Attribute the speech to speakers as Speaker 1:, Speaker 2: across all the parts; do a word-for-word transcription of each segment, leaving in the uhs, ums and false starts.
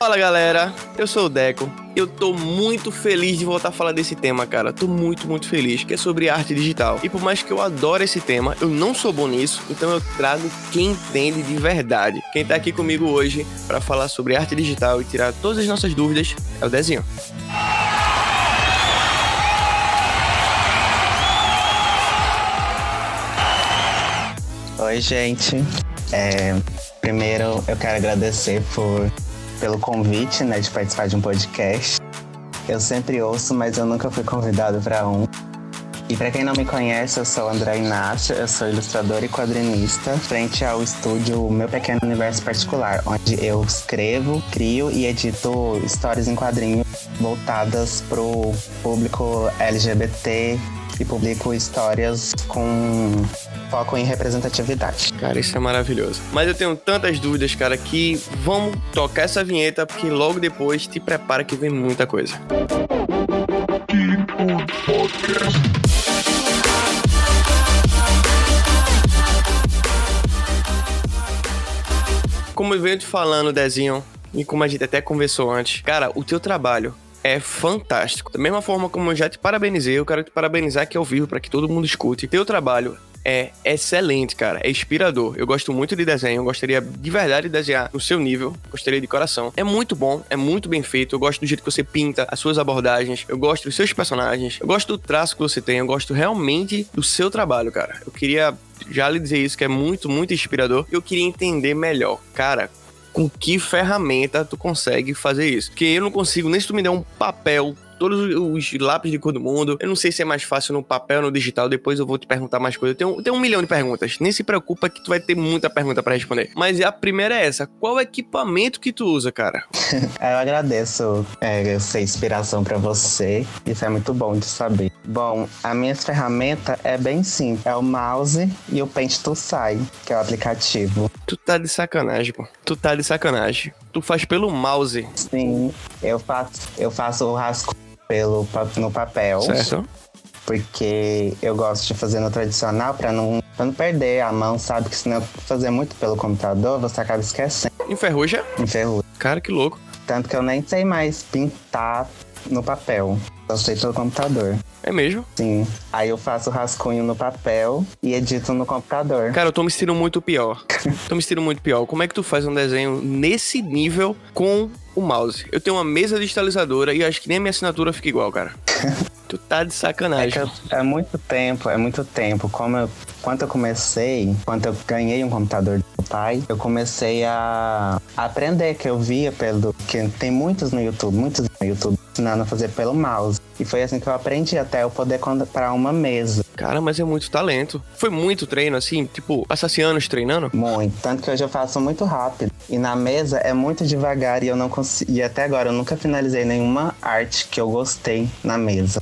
Speaker 1: Fala galera, eu sou o Deco. Eu tô muito feliz de voltar a falar desse tema, cara. Tô muito, muito feliz, que é sobre arte digital. E por mais que eu adore esse tema, eu não sou bom nisso, então eu trago quem entende de verdade. Quem tá aqui comigo hoje pra falar sobre arte digital e tirar todas as nossas dúvidas é o Dezinho.
Speaker 2: Oi, gente. É, primeiro, eu quero agradecer por, pelo convite, né, de participar de um podcast. Eu sempre ouço, mas eu nunca fui convidado para um. E para quem não me conhece, eu sou o André Inácio, eu sou ilustrador e quadrinista, frente ao estúdio Meu Pequeno Universo Particular, onde eu escrevo, crio e edito histórias em quadrinhos voltadas pro público L G B T e publico histórias com foco em representatividade.
Speaker 1: Cara, isso é maravilhoso. Mas eu tenho tantas dúvidas, cara, que vamos tocar essa vinheta, porque logo depois te prepara que vem muita coisa. Como eu venho te falando, Dezinho, e como a gente até conversou antes, cara, o teu trabalho é fantástico. Da mesma forma como eu já te parabenizei, eu quero te parabenizar aqui ao vivo para que todo mundo escute. Teu trabalho é excelente, cara. É inspirador. Eu gosto muito de desenho. Eu gostaria de verdade de desenhar no seu nível. Gostaria de coração. É muito bom. É muito bem feito. Eu gosto do jeito que você pinta, as suas abordagens. Eu gosto dos seus personagens. Eu gosto do traço que você tem. Eu gosto realmente do seu trabalho, cara. Eu queria já lhe dizer isso, que é muito, muito inspirador. Eu queria entender melhor. Cara, com que ferramenta tu consegue fazer isso? Porque eu não consigo, nem se tu me der um papel, todos os lápis de cor do mundo, eu não sei se é mais fácil no papel ou no digital, depois eu vou te perguntar mais coisas. Eu tenho, eu tenho um milhão de perguntas, nem se preocupa que tu vai ter muita pergunta pra responder. Mas a primeira é essa, qual equipamento que tu usa, cara?
Speaker 2: Eu agradeço é, eu ser inspiração pra você, isso é muito bom de saber. Bom, a minha ferramenta é bem simples, é o mouse e o Paint to Sai, que é o aplicativo.
Speaker 1: Tu tá de sacanagem, pô. Tu tá de sacanagem. Tu faz pelo mouse.
Speaker 2: Sim, eu faço, eu faço o rascunho pelo, no papel.
Speaker 1: Certo.
Speaker 2: Porque eu gosto de fazer no tradicional pra não, pra não perder a mão, sabe? Que senão fazer muito pelo computador, você acaba esquecendo.
Speaker 1: Enferruja?
Speaker 2: Enferruja.
Speaker 1: Cara, que louco.
Speaker 2: Tanto que eu nem sei mais pintar no papel. Eu sei pelo computador.
Speaker 1: É mesmo?
Speaker 2: Sim. Aí eu faço o rascunho no papel e edito no computador.
Speaker 1: Cara, eu tô me sentindo muito pior. tô me sentindo muito pior. Como é que tu faz um desenho nesse nível com o mouse? Eu tenho uma mesa digitalizadora e acho que nem a minha assinatura fica igual, cara. Tu tá de sacanagem.
Speaker 2: É, que eu, é muito tempo, é muito tempo. Como eu, quando eu comecei, quando eu ganhei um computador do meu pai, eu comecei a, a aprender, que eu via pelo... que tem muitos no YouTube, muitos no YouTube ensinando a fazer pelo mouse. E foi assim que eu aprendi até eu poder comprar uma mesa.
Speaker 1: Cara, mas é muito talento. Foi muito treino, assim, tipo, passasse anos treinando?
Speaker 2: Muito. Tanto que hoje eu faço muito rápido. E na mesa é muito devagar e eu não consigo... E até agora eu nunca finalizei nenhuma arte que eu gostei na mesa.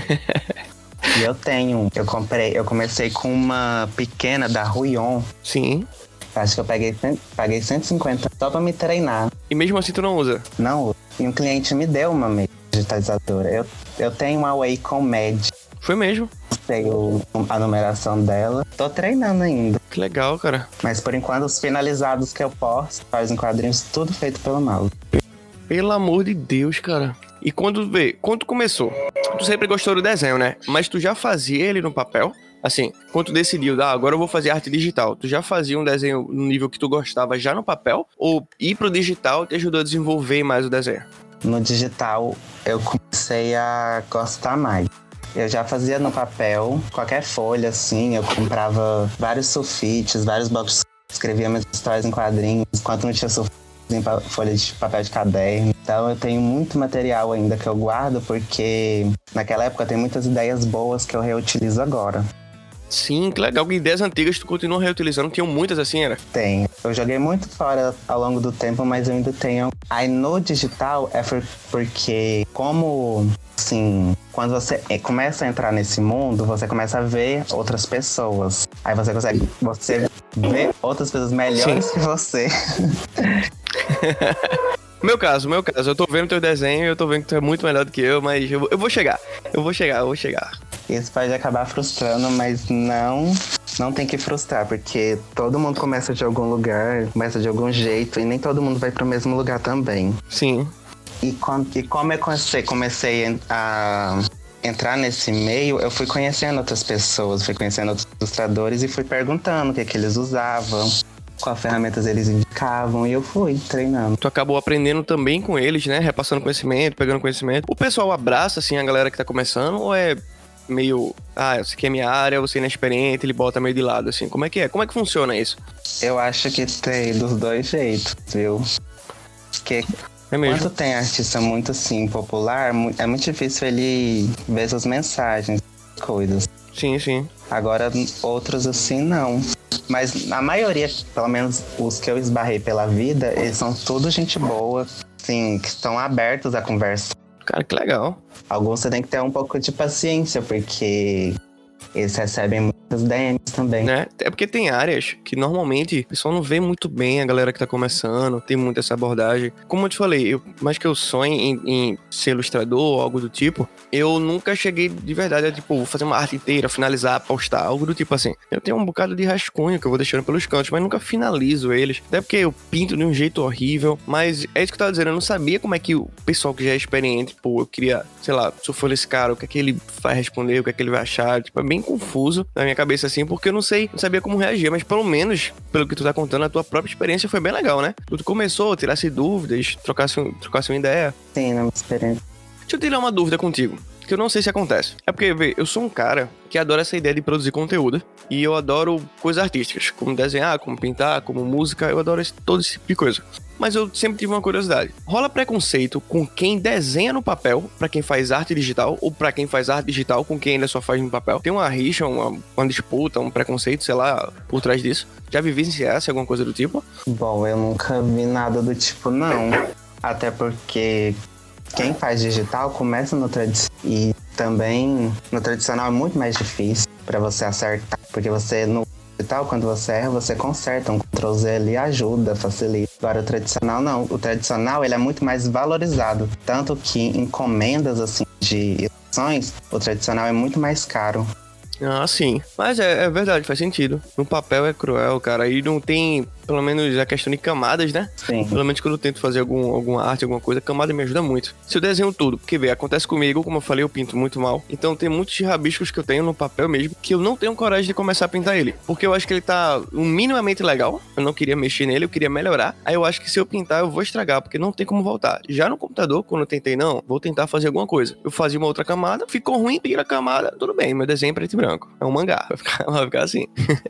Speaker 2: E eu tenho, eu comprei, eu comecei com uma pequena da Ruion.
Speaker 1: Sim.
Speaker 2: Acho que eu paguei, paguei cento e cinquenta só pra me treinar.
Speaker 1: E mesmo assim tu não usa?
Speaker 2: Não, e um cliente me deu uma mesa digitalizadora. Eu, eu tenho uma Wacom Med.
Speaker 1: Foi mesmo?
Speaker 2: Sei o, a numeração dela. Tô treinando ainda.
Speaker 1: Que legal, cara.
Speaker 2: Mas por enquanto os finalizados que eu posto, faz em quadrinhos, tudo feito pelo mouse.
Speaker 1: Pelo amor de Deus, cara. E quando vê, quando tu começou, tu sempre gostou do desenho, né? Mas tu já fazia ele no papel? Assim, quando tu decidiu, ah, agora eu vou fazer arte digital, tu já fazia um desenho no nível que tu gostava já no papel? Ou ir pro digital te ajudou a desenvolver mais o desenho?
Speaker 2: No digital, eu comecei a gostar mais. Eu já fazia no papel, qualquer folha, assim, eu comprava vários sulfites, vários blocos, escrevia minhas histórias em quadrinhos, enquanto não tinha sulfite, em folha de papel de caderno. Então eu tenho muito material ainda que eu guardo, porque naquela época tem muitas ideias boas que eu reutilizo agora.
Speaker 1: Sim, que legal. Ideias antigas tu continua reutilizando. Tinham muitas assim, era?
Speaker 2: Tenho. Eu joguei muito fora ao longo do tempo, mas eu ainda tenho. Aí no digital é por, porque como, assim, quando você começa a entrar nesse mundo, você começa a ver outras pessoas. Aí você consegue, você vê outras pessoas melhores Sim. que você.
Speaker 1: Meu caso, meu caso, eu tô vendo teu desenho e eu tô vendo que tu é muito melhor do que eu, mas eu, eu vou chegar, eu vou chegar, eu vou chegar.
Speaker 2: Isso pode acabar frustrando, mas não, não tem que frustrar, porque todo mundo começa de algum lugar, começa de algum jeito, e nem todo mundo vai pro mesmo lugar também.
Speaker 1: Sim.
Speaker 2: E, quando, e como eu comecei, comecei a entrar nesse meio, eu fui conhecendo outras pessoas, fui conhecendo outros ilustradores e fui perguntando o que, que eles usavam, quais ferramentas eles indicavam, e eu fui treinando.
Speaker 1: Tu acabou aprendendo também com eles, né? Repassando conhecimento, pegando conhecimento. O pessoal abraça, assim, a galera que tá começando, ou é meio, ah, isso aqui é minha área, você é inexperiente, ele bota meio de lado, assim? Como é que é? Como é que funciona isso?
Speaker 2: Eu acho que tem dos dois jeitos, viu? Porque
Speaker 1: é mesmo?
Speaker 2: Quando tem artista muito, assim, popular, é muito difícil ele ver suas mensagens, coisas.
Speaker 1: Sim, sim.
Speaker 2: Agora, outros, assim, não. Mas a maioria, pelo menos os que eu esbarrei pela vida, eles são tudo gente boa, assim, que estão abertos à conversa.
Speaker 1: Cara, que legal.
Speaker 2: Alguns você tem que ter um pouco de paciência, porque eles recebem muitas D Ms também.
Speaker 1: Né? É porque tem áreas que normalmente o pessoal não vê muito bem a galera que tá começando, tem muito essa abordagem. Como eu te falei, eu, mais que eu sonhe em, em ser ilustrador ou algo do tipo, eu nunca cheguei de verdade a, tipo, fazer uma arte inteira, finalizar, postar, algo do tipo assim. Eu tenho um bocado de rascunho que eu vou deixando pelos cantos, mas nunca finalizo eles. Até porque eu pinto de um jeito horrível, mas é isso que eu tava dizendo, eu não sabia como é que o pessoal que já é experiente, pô, eu queria, sei lá, se eu for esse cara, o que é que ele vai responder, o que é que ele vai achar, tipo, é bem confuso na minha cabeça assim, porque eu não sei, não sabia como reagir, mas pelo menos, pelo que tu tá contando, a tua própria experiência foi bem legal, né? Tu começou, tirasse dúvidas, trocasse, trocasse uma ideia.
Speaker 2: Sim, na minha experiência.
Speaker 1: Deixa eu tirar uma dúvida contigo, que eu não sei se acontece. É porque, vê, eu sou um cara que adora essa ideia de produzir conteúdo, e eu adoro coisas artísticas, como desenhar, como pintar, como música, eu adoro esse, todo esse tipo de coisa. Mas eu sempre tive uma curiosidade. Rola preconceito com quem desenha no papel, pra quem faz arte digital, ou pra quem faz arte digital com quem ainda só faz no papel? Tem uma rixa, uma, uma disputa, um preconceito, sei lá, por trás disso? Já vivenciasse alguma coisa do tipo?
Speaker 2: Bom, eu nunca vi nada do tipo, não. Até porque quem faz digital começa no tradicional. E também no tradicional é muito mais difícil pra você acertar. Porque você no digital, quando você erra, você conserta. Um control Z ali ajuda, facilita. Agora o tradicional não. O tradicional ele é muito mais valorizado. Tanto que em encomendas assim, de ilustrações, o tradicional é muito mais caro.
Speaker 1: Ah, sim. Mas é, é verdade, faz sentido. No papel é cruel, cara. E não tem, pelo menos, a questão de camadas, né?
Speaker 2: Sim.
Speaker 1: Pelo menos quando eu tento fazer algum, alguma arte, alguma coisa, camada me ajuda muito. Se eu desenho tudo, porque, vê, acontece comigo, como eu falei, eu pinto muito mal. Então tem muitos rabiscos que eu tenho no papel mesmo, que eu não tenho coragem de começar a pintar ele. Porque eu acho que ele tá um minimamente legal. Eu não queria mexer nele, eu queria melhorar. Aí eu acho que se eu pintar, eu vou estragar, porque não tem como voltar. Já no computador, quando eu tentei, não, vou tentar fazer alguma coisa. Eu fazia uma outra camada, ficou ruim, tira a camada, tudo bem, meu desenho é preto e branco. É um mangá. Vai ficar, vai ficar assim.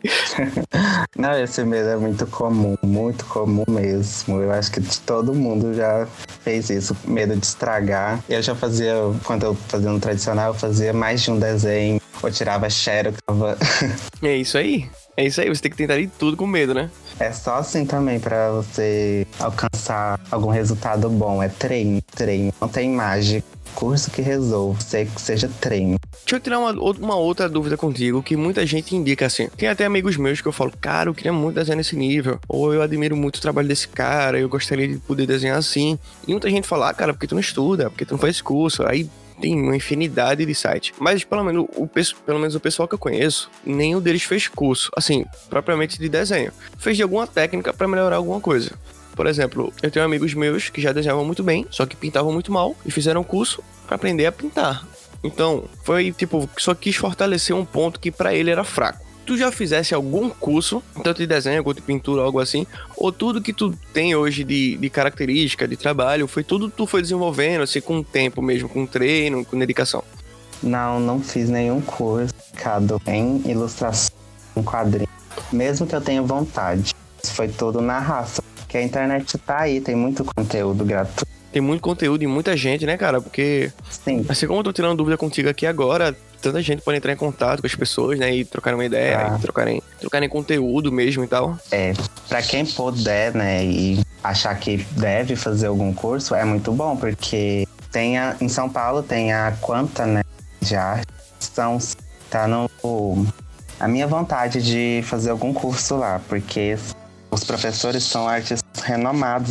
Speaker 2: Não, esse medo é muito comum, muito comum mesmo. Eu acho que todo mundo já fez isso, medo de estragar. Eu já fazia, quando eu fazia no tradicional, eu fazia mais de um desenho. Eu tirava xerox. Tava...
Speaker 1: É isso aí. É isso aí, você tem que tentar ir tudo com medo, né?
Speaker 2: É só assim também pra você alcançar algum resultado bom. É treino, treino. Não tem mágica. Curso que resolve, sei que seja treino.
Speaker 1: Deixa eu tirar uma, uma outra dúvida contigo, que muita gente indica assim. Tem até amigos meus que eu falo, cara, eu queria muito desenhar nesse nível. Ou eu admiro muito o trabalho desse cara, eu gostaria de poder desenhar assim. E muita gente fala, ah, cara, porque tu não estuda, porque tu não faz curso. Aí tem uma infinidade de sites. Mas pelo menos, o, pelo menos o pessoal que eu conheço, nenhum deles fez curso, assim, propriamente de desenho. Fez de alguma técnica pra melhorar alguma coisa. Por exemplo, eu tenho amigos meus que já desenhavam muito bem, só que pintavam muito mal e fizeram um curso pra aprender a pintar. Então, foi tipo, só quis fortalecer um ponto que pra ele era fraco. Tu já fizesse algum curso, tanto de desenho quanto de pintura, algo assim, ou tudo que tu tem hoje de, de característica, de trabalho, foi tudo que tu foi desenvolvendo, assim, com o tempo mesmo, com treino, com dedicação?
Speaker 2: Não, não fiz nenhum curso em ilustração, em quadrinho. Mesmo que eu tenha vontade, foi tudo na raça. Porque a internet tá aí, tem muito conteúdo gratuito.
Speaker 1: Tem muito conteúdo e muita gente, né, cara? Porque,
Speaker 2: sim,
Speaker 1: assim como eu tô tirando dúvida contigo aqui agora, tanta gente pode entrar em contato com as pessoas, né? E trocarem uma ideia,
Speaker 2: ah.
Speaker 1: e trocarem, trocarem conteúdo mesmo e tal.
Speaker 2: É, pra quem puder, né, e achar que deve fazer algum curso, é muito bom, porque tem a, em São Paulo tem a Quanta, né, de arte. Então, tá no... A minha vontade de fazer algum curso lá, porque os professores são artistas renomados nas profissões.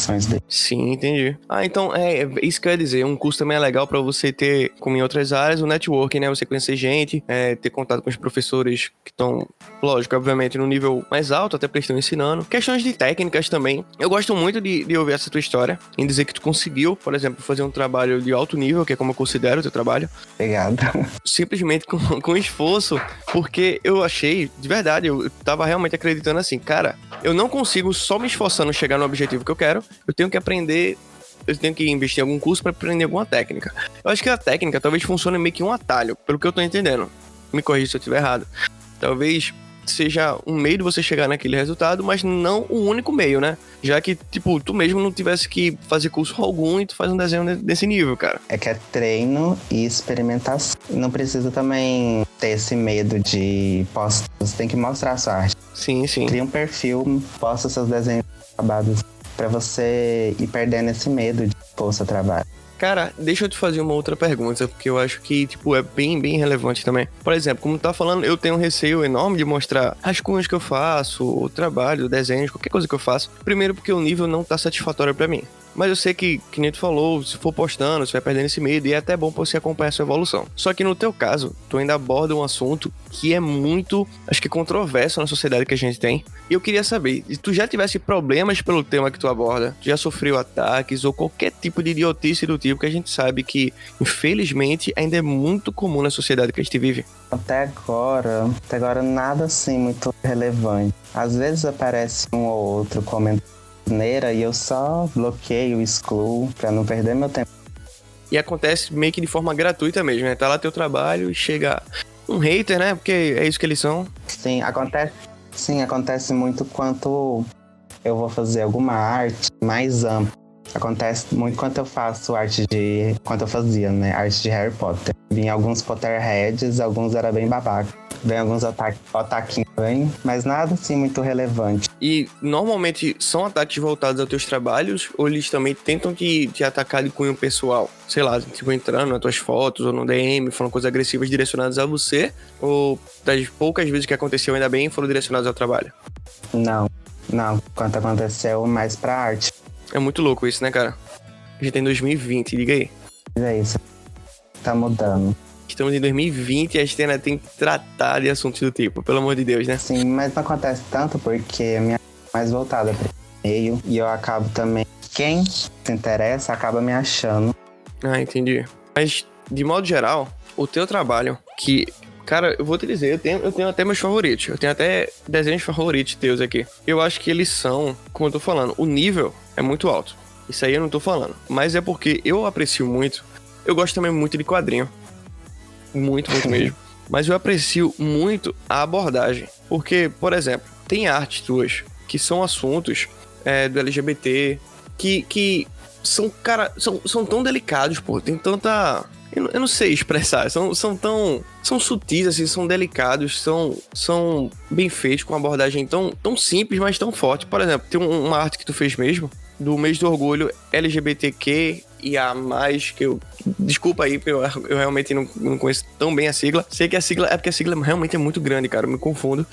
Speaker 2: ações dele.
Speaker 1: Sim, entendi. Ah, então é, é isso que eu ia dizer. Um curso também é legal pra você ter, como em outras áreas, o networking, né? Você conhecer gente, é, ter contato com os professores que estão, lógico, obviamente, no nível mais alto, até porque eles estão ensinando. Questões de técnicas também. Eu gosto muito de, de ouvir essa tua história, em dizer que tu conseguiu, por exemplo, fazer um trabalho de alto nível, que é como eu considero o teu trabalho.
Speaker 2: Obrigado.
Speaker 1: Simplesmente com, com esforço, porque eu achei, de verdade, eu tava realmente acreditando assim, cara, eu não consigo só me esforçando chegar no objetivo que eu quero, eu tenho que aprender, eu tenho que investir em algum curso pra aprender alguma técnica. Eu acho que a técnica talvez funcione meio que um atalho, pelo que eu tô entendendo. Me corrija se eu estiver errado. Talvez seja um meio de você chegar naquele resultado, mas não o único meio, né? Já que, tipo, tu mesmo não tivesse que fazer curso algum e tu faz um desenho desse nível, cara.
Speaker 2: É que é treino e experimentação. Não precisa também ter esse medo de posta. Você tem que mostrar a sua arte.
Speaker 1: Sim, sim.
Speaker 2: Cria um perfil, posta seus desenhos acabados pra você ir perdendo esse medo de pôr o seu trabalho.
Speaker 1: Cara, deixa eu te fazer uma outra pergunta, porque eu acho que, tipo, é bem, bem relevante também. Por exemplo, como tu tá falando, eu tenho um receio enorme de mostrar as coisas que eu faço, o trabalho, desenhos, qualquer coisa que eu faço. Primeiro porque o nível não tá satisfatório pra mim. Mas eu sei que, que nem tu falou, se for postando, você vai perdendo esse medo e é até bom pra você acompanhar a sua evolução. Só que no teu caso, tu ainda aborda um assunto que é muito, acho que controverso na sociedade que a gente tem. E eu queria saber, se tu já tivesse problemas pelo tema que tu aborda, já sofreu ataques ou qualquer tipo de idiotice do tipo, que a gente sabe que, infelizmente, ainda é muito comum na sociedade que a gente vive.
Speaker 2: Até agora, até agora nada assim muito relevante. Às vezes aparece um ou outro comentário e eu só bloqueio, excluo, pra não perder meu tempo.
Speaker 1: E acontece meio que de forma gratuita mesmo, né? Tá lá teu trabalho e chega um hater, né? Porque é isso que eles são.
Speaker 2: Sim, acontece, sim, acontece muito quando eu vou fazer alguma arte mais ampla. Acontece muito quando eu faço arte de... Quando eu fazia, né? Arte de Harry Potter. Vinha alguns Potterheads, alguns era bem babaca. Vem alguns ata- ataquinhos também, mas nada assim muito relevante.
Speaker 1: E normalmente são ataques voltados aos teus trabalhos ou eles também tentam te, te atacar de cunho pessoal? Sei lá, tipo entrando nas tuas fotos ou no D M, falando coisas agressivas direcionadas a você? Ou das poucas vezes que aconteceu, ainda bem, foram direcionadas ao trabalho?
Speaker 2: Não, não. Quanto aconteceu mais pra arte.
Speaker 1: É muito louco isso, né, cara? A gente tá em dois mil e vinte, liga aí.
Speaker 2: Mas é isso. Tá mudando.
Speaker 1: Estamos em dois mil e vinte e a gente ainda tem que tratar de assuntos do tipo, pelo amor de Deus, né?
Speaker 2: Sim, mas não acontece tanto porque a minha é mais voltada para o meio e eu acabo também... Quem se interessa acaba me achando.
Speaker 1: Ah, entendi. Mas, de modo geral, o teu trabalho, que... Cara, eu vou te dizer, eu tenho, eu tenho até meus favoritos. Eu tenho até desenhos favoritos teus aqui. Eu acho que eles são, como eu tô falando, o nível é muito alto. Isso aí eu não tô falando. Mas é porque eu aprecio muito. Eu gosto também muito de quadrinho. Muito, muito mesmo. Mas eu aprecio muito a abordagem. Porque, por exemplo, tem artes tuas que são assuntos é, do L G B T que, que são, cara, são, são tão delicados, pô. Tem tanta... Eu, eu não sei expressar. São, são tão... São sutis, assim, são delicados, são, são bem feitos, com uma abordagem tão, tão simples, mas tão forte. Por exemplo, tem um, uma arte que tu fez mesmo, do mês do orgulho L G B T Q I A mais, que eu... Desculpa aí, porque eu, eu realmente não, não conheço tão bem a sigla. Sei que a sigla... É porque a sigla realmente é muito grande, cara. Eu me confundo.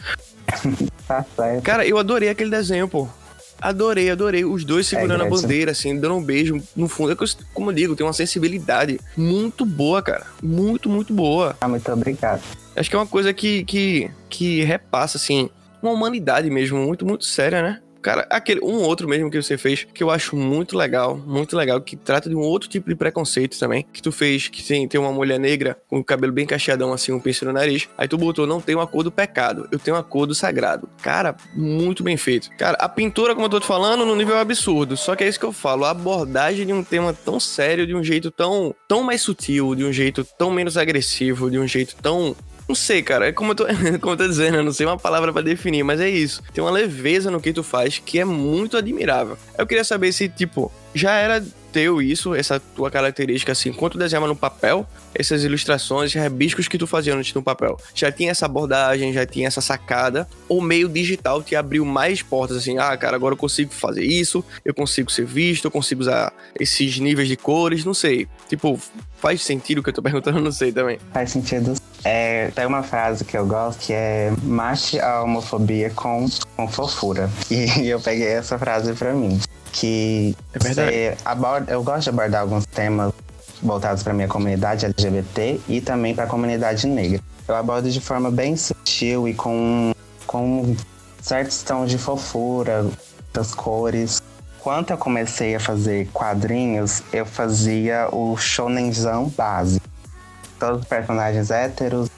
Speaker 2: Tá certo.
Speaker 1: Cara, eu adorei aquele desenho, pô. Adorei, adorei. Os dois segurando
Speaker 2: é,
Speaker 1: a bandeira, assim, dando um beijo no fundo. É que, eu, como eu digo, tem uma sensibilidade muito boa, cara. Muito, muito boa.
Speaker 2: Ah, muito obrigado.
Speaker 1: Acho que é uma coisa que, que, que repassa, assim, uma humanidade mesmo, muito, muito séria, né? Cara, aquele, um outro mesmo que você fez, que eu acho muito legal, muito legal, que trata de um outro tipo de preconceito também, que tu fez, que tem, tem uma mulher negra com o cabelo bem cacheadão, assim, um piercing no nariz, aí tu botou, não tem uma cor do pecado, eu tenho uma cor do sagrado. Cara, muito bem feito. Cara, a pintura, como eu tô te falando, no nível absurdo, só que é isso que eu falo, a abordagem de um tema tão sério, de um jeito tão, tão mais sutil, de um jeito tão menos agressivo, de um jeito tão... Não sei, cara, é como eu, tô, como eu tô dizendo, eu não sei uma palavra pra definir, mas é isso. Tem uma leveza no que tu faz que é muito admirável. Eu queria saber se, tipo, já era teu isso, essa tua característica, assim, quando tu desenhava no papel, essas ilustrações, esses rabiscos que tu fazia antes no papel, já tinha essa abordagem, já tinha essa sacada, ou meio digital te abriu mais portas, assim, ah, cara, agora eu consigo fazer isso, eu consigo ser visto, eu consigo usar esses níveis de cores, não sei. Tipo, faz sentido o que eu tô perguntando? Não sei também.
Speaker 2: Faz sentido. É, tem uma frase que eu gosto que é mate a homofobia com, com fofura. E eu peguei essa frase pra mim. que
Speaker 1: É verdade.
Speaker 2: você aborda, eu gosto de abordar alguns temas voltados para minha comunidade L G B T e também para a comunidade negra. Eu abordo de forma bem sutil e com, com certos tons de fofura, das cores. Quando eu comecei a fazer quadrinhos, eu fazia o shonenzão básico. Todos os personagens héteros,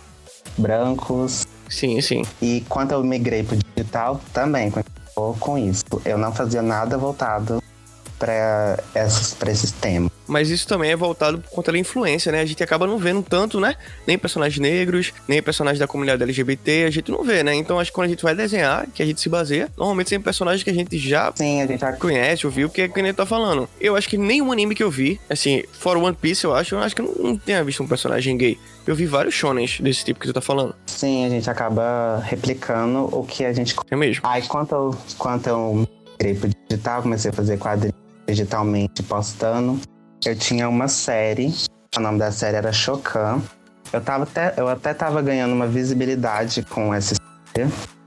Speaker 2: brancos.
Speaker 1: Sim, sim.
Speaker 2: E quando eu migrei pro digital, também continuou com isso. Eu não fazia nada voltado para esses, pra esses temas.
Speaker 1: Mas isso também é voltado por conta da influência, né? A gente acaba não vendo tanto, né? Nem personagens negros, nem personagens da comunidade L G B T, a gente não vê, né? Então acho que quando a gente vai desenhar, que a gente se baseia, normalmente são personagens que a gente já
Speaker 2: Sim, a gente já
Speaker 1: conhece, ouviu, que é que nem tá falando. Eu acho que nenhum anime que eu vi, assim, fora One Piece, eu acho, eu acho que eu não, não tenha visto um personagem gay. Eu vi vários shonens desse tipo que tu tá falando.
Speaker 2: Sim, a gente acaba replicando o que a gente...
Speaker 1: É mesmo?
Speaker 2: Aí, quando eu, quando eu migrei pro digital, comecei a fazer quadrinhos digitalmente, postando. Eu tinha uma série, o nome da série era Chocan. Eu, tava até, eu até tava ganhando uma visibilidade com essa história.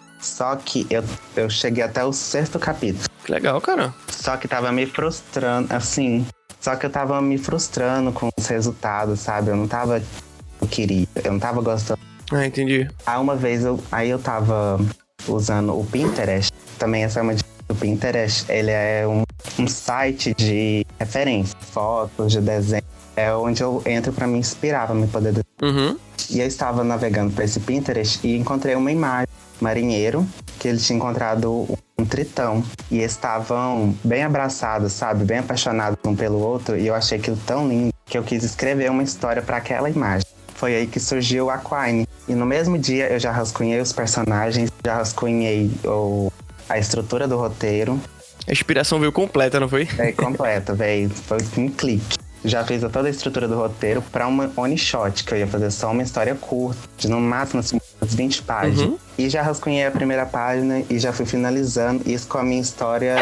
Speaker 2: Só que eu, eu cheguei até o sexto capítulo.
Speaker 1: Que legal, cara.
Speaker 2: Só que tava me frustrando, assim... Só que eu tava me frustrando com os resultados, sabe? Eu não tava... Eu queria, eu não tava gostando.
Speaker 1: Ah, entendi.
Speaker 2: Aí uma vez, eu, aí eu tava usando o Pinterest. Também essa é uma dica do Pinterest. Ele é um, um site de referência, fotos, de desenho. É onde eu entro pra me inspirar, pra me poder desenhar.
Speaker 1: Uhum.
Speaker 2: E eu estava navegando pra esse Pinterest e encontrei uma imagem. Marinheiro, que ele tinha encontrado um tritão. E estavam bem abraçados, sabe? Bem apaixonados um pelo outro. E eu achei aquilo tão lindo que eu quis escrever uma história pra aquela imagem. Foi aí que surgiu a Quine. E no mesmo dia eu já rascunhei os personagens, já rascunhei o, a estrutura do roteiro.
Speaker 1: A inspiração veio completa, não foi?
Speaker 2: É completa, velho. Foi um clique. Já fiz toda a estrutura do roteiro pra uma one shot, que eu ia fazer só uma história curta, de no máximo assim, umas vinte páginas.
Speaker 1: Uhum.
Speaker 2: E já rascunhei a primeira página e já fui finalizando isso com a minha história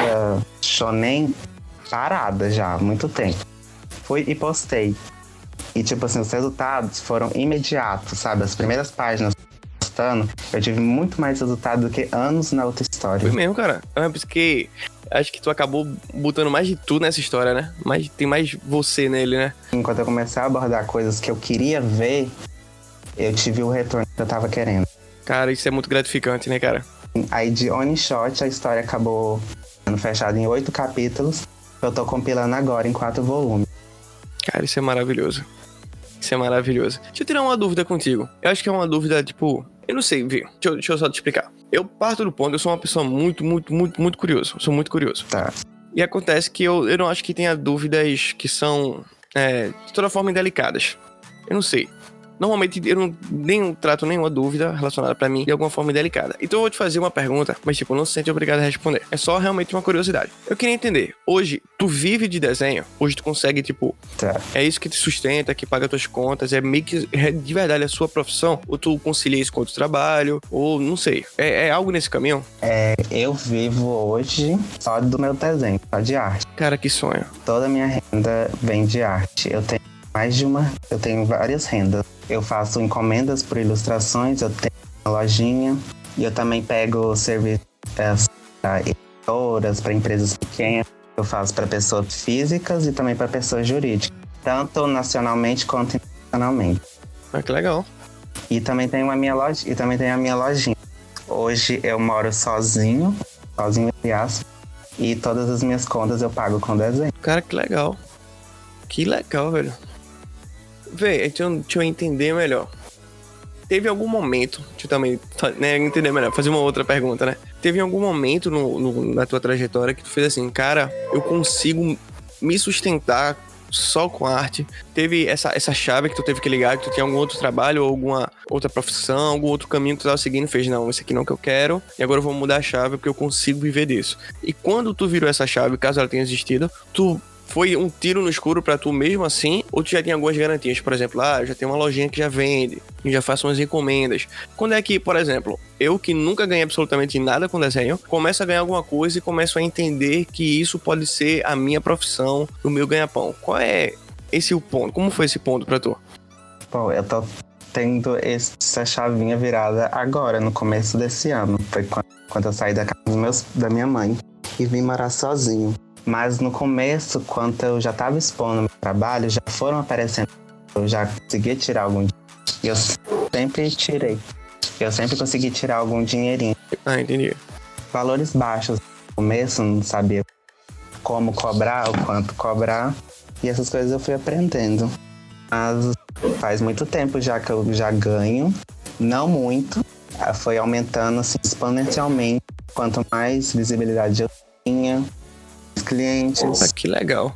Speaker 2: shonen parada já, há muito tempo. Fui e postei. E tipo assim, os resultados foram imediatos, sabe? As primeiras páginas postando, eu tive muito mais resultado do que anos na outra história.
Speaker 1: Foi mesmo, cara. É porque acho que tu acabou botando mais de tu nessa história, né? Mais, tem mais você nele, né?
Speaker 2: Enquanto eu comecei a abordar coisas que eu queria ver, eu tive o retorno que eu tava querendo.
Speaker 1: Cara, isso é muito gratificante, né, cara?
Speaker 2: Aí de one shot a história acabou sendo fechada em oito capítulos. Eu tô compilando agora em quatro volumes.
Speaker 1: Cara, isso é maravilhoso. Isso é maravilhoso. Deixa eu tirar uma dúvida contigo. Eu acho que é uma dúvida, tipo... Eu não sei, viu? Deixa eu, deixa eu só te explicar. Eu parto do ponto, eu sou uma pessoa muito, muito, muito, muito curioso. Eu sou muito curioso.
Speaker 2: Tá.
Speaker 1: E acontece que eu, eu não acho que tenha dúvidas que são, é, de toda forma, indelicadas. Eu não sei. Normalmente eu não nem trato nenhuma dúvida relacionada pra mim de alguma forma delicada. Então eu vou te fazer uma pergunta, mas tipo, não se sente obrigado a responder. É só realmente uma curiosidade. Eu queria entender, hoje tu vive de desenho? Hoje tu consegue, tipo,
Speaker 2: Tá.
Speaker 1: é isso que te sustenta, que paga tuas contas? É meio que é de verdade a sua profissão? Ou tu concilia isso com outro trabalho? Ou não sei. É, é algo nesse caminho?
Speaker 2: É, eu vivo hoje só do meu desenho, só de arte.
Speaker 1: Cara, que sonho.
Speaker 2: Toda a minha renda vem de arte. Eu tenho mais de uma... Eu tenho várias rendas. Eu faço encomendas por ilustrações, eu tenho uma lojinha. E eu também pego serviços para editoras, para empresas pequenas. Eu faço para pessoas físicas e também para pessoas jurídicas. Tanto nacionalmente quanto internacionalmente.
Speaker 1: Ah, que legal.
Speaker 2: E também tenho a minha loja, e também tenho a minha lojinha. Hoje eu moro sozinho, sozinho entre aspas, e todas as minhas contas eu pago com desenho.
Speaker 1: Cara, que legal. Que legal, velho. Vê, deixa eu, deixa eu entender melhor. Teve algum momento, deixa eu também né, entender melhor, fazer uma outra pergunta, né? Teve algum momento no, no, na tua trajetória que tu fez assim, cara, eu consigo me sustentar só com arte? Teve essa, essa chave que tu teve que ligar, que tu tinha algum outro trabalho ou alguma outra profissão, algum outro caminho que tu tava seguindo e fez, não, esse aqui não que eu quero, e agora eu vou mudar a chave porque eu consigo viver disso. E quando tu virou essa chave, caso ela tenha existido, tu... Foi um tiro no escuro pra tu mesmo assim? Ou tu já tinha algumas garantias? Por exemplo, ah, eu já tenho uma lojinha que já vende, e já faço umas encomendas. Quando é que, por exemplo, eu que nunca ganhei absolutamente nada com desenho, começo a ganhar alguma coisa e começo a entender que isso pode ser a minha profissão, o meu ganha-pão? Qual é esse o ponto? Como foi esse ponto pra tu?
Speaker 2: Bom, eu tô tendo essa chavinha virada agora, no começo desse ano. Foi quando, quando eu saí da casa dos meus, da minha mãe e vim morar sozinho. Mas no começo, quando eu já tava expondo meu trabalho, já foram aparecendo, eu já conseguia tirar algum dinheiro. E eu sempre tirei. Eu sempre consegui tirar algum dinheirinho.
Speaker 1: Ah, entendi.
Speaker 2: Valores baixos. No começo, não sabia como cobrar, o quanto cobrar. E essas coisas eu fui aprendendo. Mas faz muito tempo já que eu já ganho. Não muito. Foi aumentando assim, exponencialmente. Quanto mais visibilidade eu tinha, os clientes.
Speaker 1: Ah, que legal.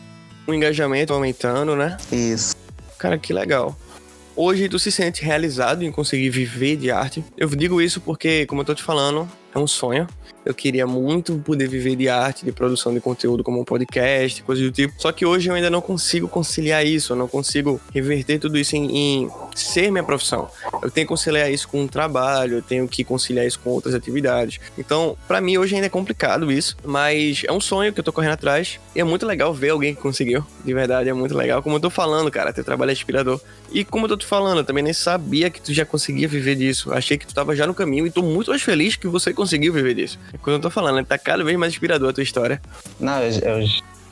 Speaker 1: O engajamento aumentando, né?
Speaker 2: Isso.
Speaker 1: Cara, que legal. Hoje tu se sente realizado em conseguir viver de arte? Eu digo isso porque, como eu tô te falando, é um sonho. Eu queria muito poder viver de arte, de produção de conteúdo como um podcast, coisas do tipo. Só que hoje eu ainda não consigo conciliar isso, eu não consigo reverter tudo isso em, em ser minha profissão. Eu tenho que conciliar isso com o trabalho, eu tenho que conciliar isso com outras atividades. Então, pra mim hoje ainda é complicado isso, mas é um sonho que eu tô correndo atrás. E é muito legal ver alguém que conseguiu. De verdade, é muito legal. Como eu tô falando, cara, teu trabalho é inspirador. E como eu tô te falando, eu também nem sabia que tu já conseguia viver disso. Achei que tu tava já no caminho e tô muito mais feliz que você conseguiu viver disso. É quando eu tô falando, tá cada vez mais inspirador a tua história.
Speaker 2: Não, eu, eu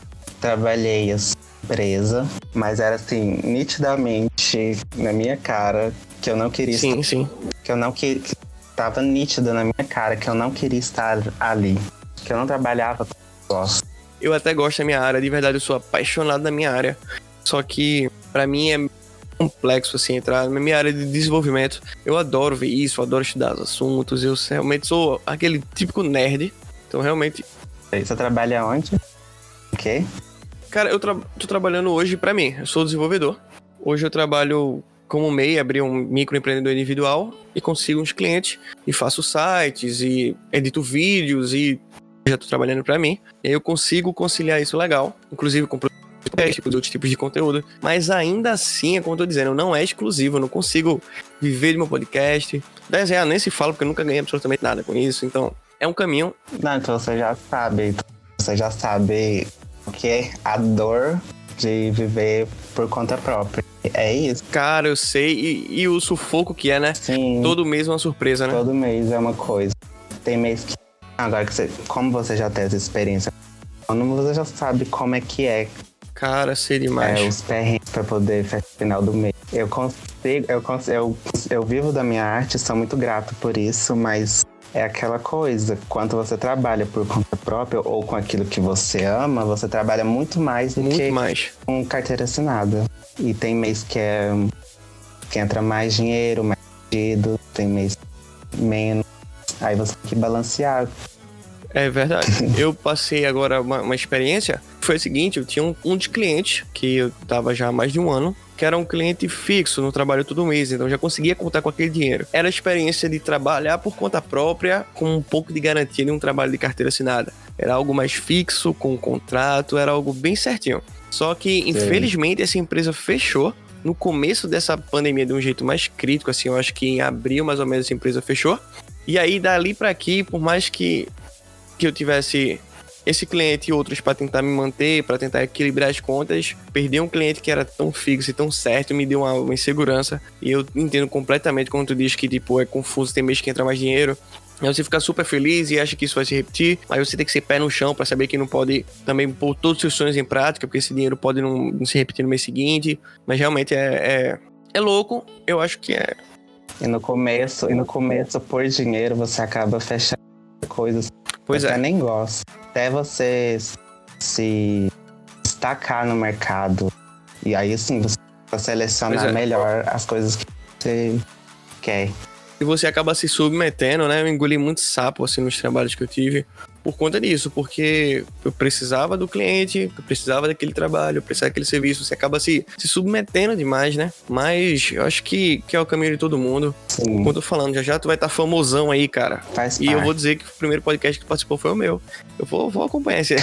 Speaker 2: trabalhei essa empresa, mas era assim, nitidamente na minha cara que eu não queria
Speaker 1: sim,
Speaker 2: estar.
Speaker 1: Sim, sim.
Speaker 2: Que eu não queria. Que tava nítido na minha cara que eu não queria estar ali. Que eu não trabalhava com o negócio.
Speaker 1: Eu até gosto da minha área, de verdade, eu sou apaixonado da minha área. Só que, pra mim, é complexo, assim, entrar na minha área de desenvolvimento. Eu adoro ver isso, eu adoro estudar os assuntos. Eu realmente sou aquele típico nerd. Então, realmente...
Speaker 2: Você trabalha onde? O quê?
Speaker 1: Cara, eu tra- tô trabalhando hoje pra mim. Eu sou desenvolvedor. Hoje eu trabalho como M E I, abri um microempreendedor individual e consigo uns clientes. E faço sites, e edito vídeos, e já tô trabalhando pra mim. E aí eu consigo conciliar isso legal. Inclusive com podcast, com outros tipos de conteúdo. Mas ainda assim, é como eu tô dizendo, não é exclusivo. Eu não consigo viver de meu podcast. Desenhar nem se fala, porque eu nunca ganhei absolutamente nada com isso. Então, é um caminho.
Speaker 2: Não, então você já sabe. Você já sabe o que é a dor de viver por conta própria. É isso?
Speaker 1: Cara, eu sei. E, e o sufoco que é, né?
Speaker 2: Sim.
Speaker 1: Todo mês é uma surpresa, né?
Speaker 2: Todo mês é uma coisa. Tem mês que... Agora, que você, como você já tem essa experiência, você já sabe como é que é.
Speaker 1: Cara, sei demais.
Speaker 2: É, os perrengues pra poder fechar o final do mês. Eu consigo... Eu, consigo eu, eu vivo da minha arte, sou muito grato por isso, mas... É aquela coisa, quando você trabalha por conta própria ou com aquilo que você ama, você trabalha muito mais do
Speaker 1: muito
Speaker 2: que
Speaker 1: mais.
Speaker 2: com carteira assinada. E tem mês que é que entra mais dinheiro, mais pedido, tem mês menos. Aí você tem que balancear.
Speaker 1: É verdade. Eu passei agora uma, uma experiência. Foi o seguinte, eu tinha um, um de clientes que eu tava já há mais de um ano, que era um cliente fixo no trabalho todo mês, então eu já conseguia contar com aquele dinheiro. Era a experiência de trabalhar por conta própria, com um pouco de garantia de um trabalho de carteira assinada. Era algo mais fixo, com um contrato, era algo bem certinho. Só que, infelizmente, essa empresa fechou no começo dessa pandemia de um jeito mais crítico, assim, eu acho que em abril, mais ou menos, essa empresa fechou. E aí, dali pra aqui, por mais que, que eu tivesse esse cliente e outros para tentar me manter, para tentar equilibrar as contas, perder um cliente que era tão fixo e tão certo me deu uma, uma insegurança. E eu entendo completamente quando tu diz que, tipo, é confuso, tem mês que entra mais dinheiro. Aí você fica super feliz e acha que isso vai se repetir. Aí você tem que ser pé no chão para saber que não pode também pôr todos os seus sonhos em prática, porque esse dinheiro pode não, não se repetir no mês seguinte. Mas realmente é, é, é louco. Eu acho que é...
Speaker 2: E no começo, e no começo, por dinheiro, você acaba fechando coisas
Speaker 1: pois
Speaker 2: que você
Speaker 1: é.
Speaker 2: nem gosta. Até você se destacar no mercado. E aí, assim, você vai selecionar
Speaker 1: é.
Speaker 2: melhor as coisas que você quer.
Speaker 1: E você acaba se submetendo, né? Eu engoli muito sapo, assim, nos trabalhos que eu tive por conta disso, porque eu precisava do cliente, eu precisava daquele trabalho, eu precisava daquele serviço, você acaba se, se submetendo demais, né? Mas eu acho que, que é o caminho de todo mundo.
Speaker 2: Sim.
Speaker 1: Como eu tô falando, já já tu vai estar tá famosão aí, cara.
Speaker 2: Faz
Speaker 1: e
Speaker 2: parte.
Speaker 1: eu vou dizer que o primeiro podcast que tu participou foi o meu. Eu vou, vou acompanhar esse...